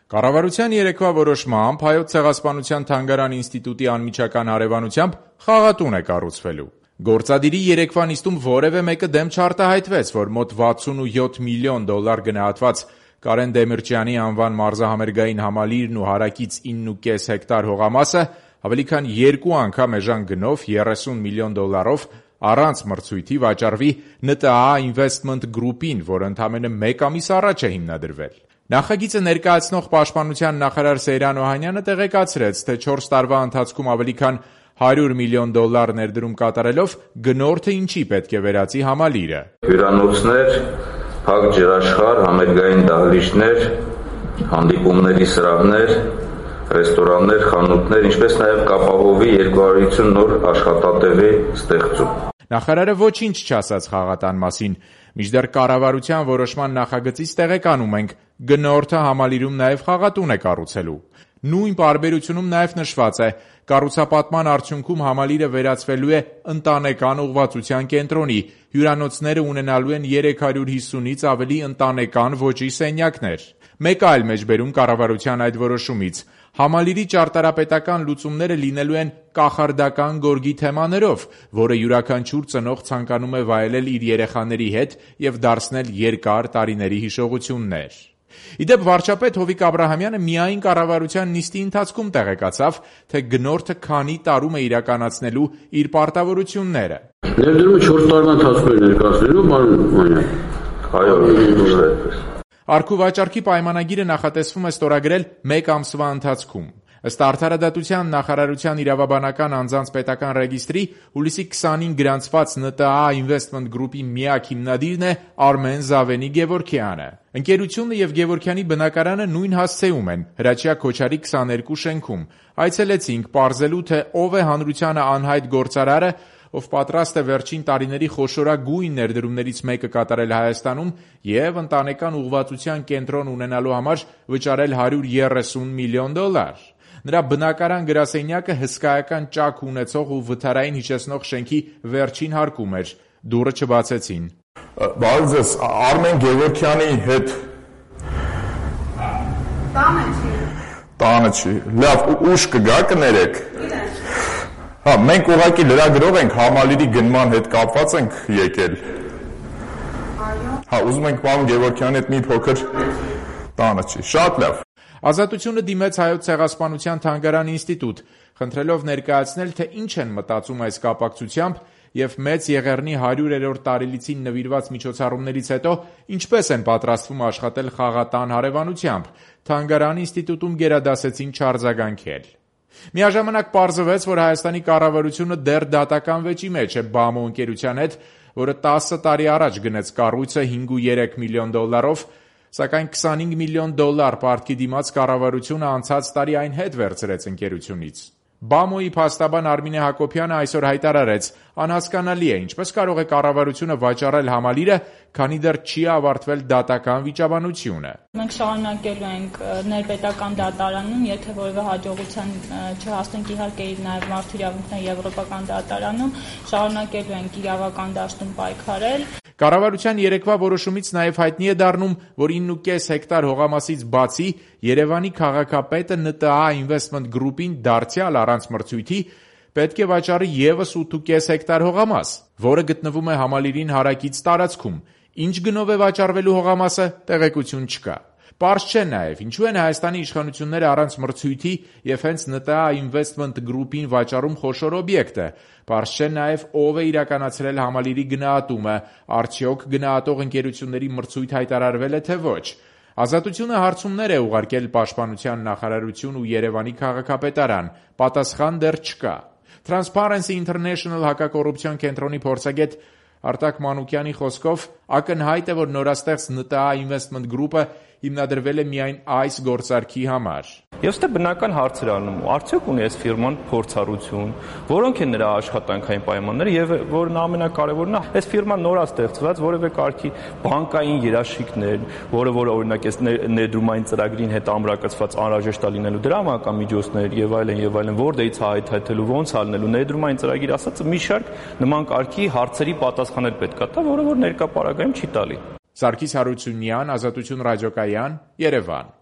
Կառավարության երեկվա որոշմամբ Հայոց ցեղասպանության թանգարան ինստիտուտի անմիջական հարևանությամբ խաղատուն է կառուցվելու։ Գործադիրի երեկվա նիստում որևէ մեկը դեմ չարտահայտվեց, որ մոտ 67 միլիոն դոլար գնահատված Կարեն Դեմիրճյանի անվան մարզահամերգային համալիրն ու հարակից 9.5 հեկտար հողամասը ավելի քան 2 անգամ էժան գնով 30 միլիոն դոլարով առանց մրցույթի վաճառվի ՆՏԱ Investment Group-ին, որը ընդամենը 1 ամիս առաջ է հիմնադրվել։ Նախագիծը ներկայացնող պաշտպանության նախարար Սեյրան Օհանյանը տեղեկացրեց, թե 4 տարվա ընթացքում ավելի քան 100 միլիոն դոլար ներդրում կատարելով գնորդը ինչի պետք է վերածի համալիրը։ Հյուրանոցներ, փակ ջրաշխարհ, համերգային դահլիճներ, հանդիպումների սրահներ, ռեստորաններ, խանութներ, ինչպես նաև կապահովի 250 նոր աշխատատեղի ստեղծում։ Նախարարը ոչինչ չասաց խաղատան մասին, մինչդեռ կառավարության որոշման նախագծից տեղեկանում ենք, գնորդը համալիրում նաև խաղատուն է կառուցելու։ Նույն պարբերությունում նաև նշված է, կառուցապատման արդյունքում համալիրը վերածվելու է ընտանեկան ուղղվածության կենտրոնի, հյուրանոցները ունենալու են 350-ից ավելի ընտանեկան ոճի սենյակներ։ Մեկ այլ մեջբերում կառավարության այդ որոշումից. համալիրի ճարտարապետական լուծումները լինելու են կախարդական գորգի թեմաներով, որը յուրաքանչյուր ծնող ցանկանում է վայելել իր երեխաների հետ եւ դարձնել երկար տարիների հիշողություններ։ Իդեպ վարչապետ Հովիկ Աբրահամյանը միայն կառավարության նիստի ընթացքում տեղեկացավ, թե գնորդը քանի տարում է իրականացնելու իր պարտավորությունները։ Ներդրումը 4 տարվա ընթացքում է ներկայացնելու, պարոն Օհանյան։ Այո, Արքու վաճառքի պայմանագիրը նախատեսվում է ստորագրել 1 ամսվա ընթացքում։ Ըստ Արդարադատության նախարարության իրավաբանական անձանց պետական ռեգիստրի հուլիսի 20-ին գրանցված ՆՏԱ Investment Group-ի միակ հիմնադիրն է Արմեն Զավենի Գևորգյանը։ Ընկերությունը եւ Գևորգյանի բնակարանը նույն հասցեում են Հրաչյա Քոչարի 22 շենքում։ Այցելեցինք պարզելու, թե ով է հանրությանը անհայտ գործարարը, ով պատրաստ է վերջին տարիների խոշորագույն ներդրումներից մեկը կատարել Հայաստանում եւ ընտանեկան ուղղվածության կենտրոն ունենալու համար վճարել 130 միլիոն դոլար։ Նրա բնակարան գրասենյակը հսկայական ճաք ունեցող ու վթարային հիշեցնող շենքի վերջին հարկում էր։ Դուռը չբացեցին։ Բարև ձեզ, Արմեն Գևորգյանի հետ տանը չի։ Լավ, ուշ կգա կներեք։ Հա, մենք ուղղակի լրագրող ենք, համալիրի գնման հետ կապված ենք եկել։ Հա, ուզում ենք պարոն Գևորգյանի հետ մի փոքր տանը չի։ Շատ լավ։ Ազատությունը դիմեց Հայոց ցեղասպանության թանգարան ինստիտուտ, խնդրելով ներկայացնել, թե ինչ են մտածում այս կապակցությամբ եւ Մեծ Եղեռնի 100-րդ տարելիցին նվիրված միջոցառումներից հետո ինչպես են պատրաստվում աշխատել խաղատան հարևանությամբ։ Թանգարան ինստիտուտում գերադասեցին չարձագանքել։ Միաժամանակ պարզվեց, որ Հայաստանի կառավարությունը դեռ դատական վեճի մեջ է ԲԱՄՕ ընկերության հետ, որը 10 տարի առաջ գնեց կառույցը 5.3 միլիոն դոլարով, սակայն 25 միլիոն դոլար պարտքի դիմաց կառավարությունը անցած տարի այն հետ վերցրեց ընկերությունից։ ԲԱՄՕ-ի փաստաբան Արմինե Հակոբյանը այսօր հայտարարեց. անհասկանալի է, ինչպես կարող է կառավարությունը վաճառել համալիրը, քանի դեռ չի ավարտվել դատական վիճաբանությունը։ Մենք շարունակելու ենք ներպետական դատարանում, եթե որևէ հաջողության չհասնենք, իհարկե նաև մարդու իրավունքների եվրոպական դատարանում, շարունակելու ենք իրավական դաշտում պայքարել։ Կառավարության երեկվա որոշումից նաև հայտնի է դառնում, որ 9.5 հեկտար հողամասից բացի Երևանի քաղաքապետը ՆՏԱ Investment Group-ին դարձյալ առանց մրցույթի պետք է վաճառի ևս 8.5 հեկտար հողամաս, որը գտնվում է համալիրին հարակից տարածքում։ Ինչ գնով է վաճառվելու հողամասը, տեղեկություն չկա։ Պարզ չէ նաև, ինչու են Հայաստանի իշխանությունները առանց մրցույթի եւ հենց ՆՏԱ Investment Group-ին վաճառում խոշոր օբյեկտը։ Պարզ չէ նաև, ով է իրականացրել համալիրի գնահատումը, արդյոք գնահատող ընկերությունների մրցույթ հայտարարվել է թե ոչ։ Ազատությունը հարցումներ է ուղարկել Պաշտպանության նախարարություն ու Երևանի քաղաքապետարան, պատասխան դեռ չկա։ Transparency International հակակոռուպցիոն կենտրոնի փորձագետ Արտակ Մանուկյանի խոսքով ակնհայտ է, որ նորաստեղծ ՆՏԱ Investment Group-ը հիմնադրվել է միայն այս գործարքի համար։ Եվ ստե բնական հարցեր անում, արդյոք ունի այս ֆիրման փորձառություն, որոնք են նրա աշխատանքային պայմանները եւ որն ամենակարևորն է, այս ֆիրման նորաստեղծված որևէ կարգի բանկային երաշխիքներ, որը օրինակ այս ներդրումային ծրագրին հետ ամրակցված անհրաժեշտ է լինելու դրամական միջոցներ եւ այլն, որտեղից հայթայթելու, ոնց ալնելու ներդրումային ծրագիր ասածը մի շարք նման կարգի հարցերի պատասխանել պետք է տա, որը որ ներկա պարագայում չի տալի։ Սարգիս Հարությունյան, Ազատություն ռադիոկայան, Երևան։